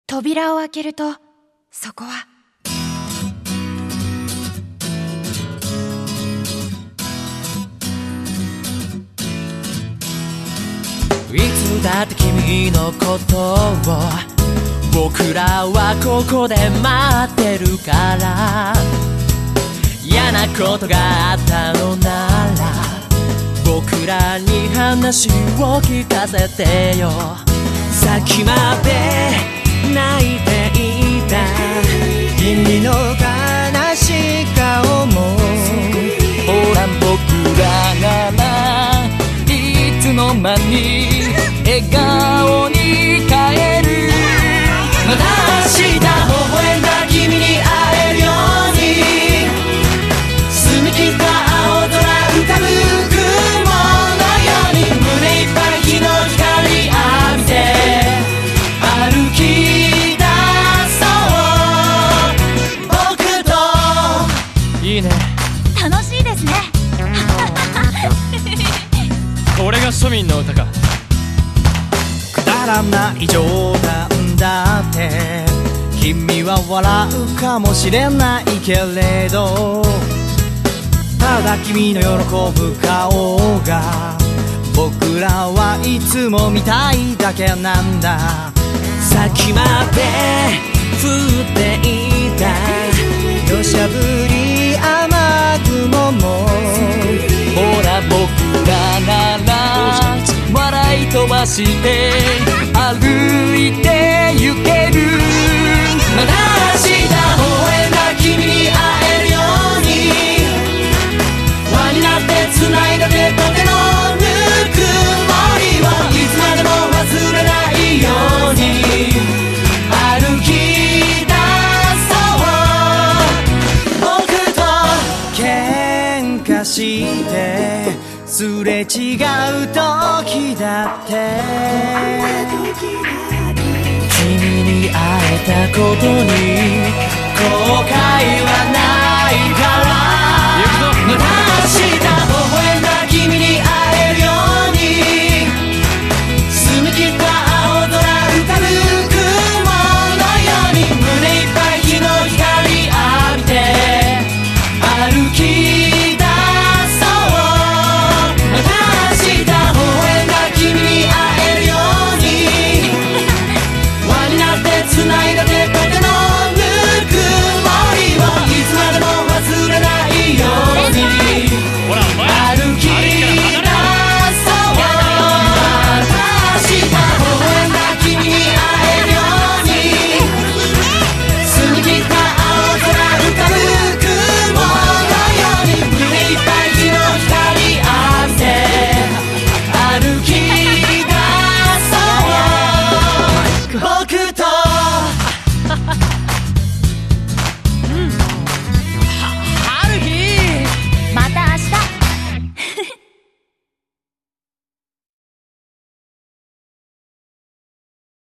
扉を開けると、そこはいつだって君のことを僕らはここで待ってるから、嫌なことがあったのなら僕らに話を聞かせてよ。さっきまで泣いていた君の悲しい顔も、ほら僕らならいつの間に笑顔に変える。また明日微笑んだ君に会えるように、澄み切った青空浮かぶ雲のように、胸いっぱい日の光浴びて歩き出そう僕と。いいね、 楽しいですね。 これが庶民の歌か。くだらない冗談だって君は笑うかもしれないけれど、ただ君の喜ぶ顔が僕らはいつも見たいだけなんだ。さっきまで降っていた土砂降り雨雲も、ほら僕らなら笑い飛ばして歩いて行ける。また明日微笑んだ君に会えるように、輪になって繋いだ手と手のぬくもりをいつまでも忘れないように歩き出そう僕と。喧嘩してすれ違う時だって君に会えたことに後悔はないから。また明日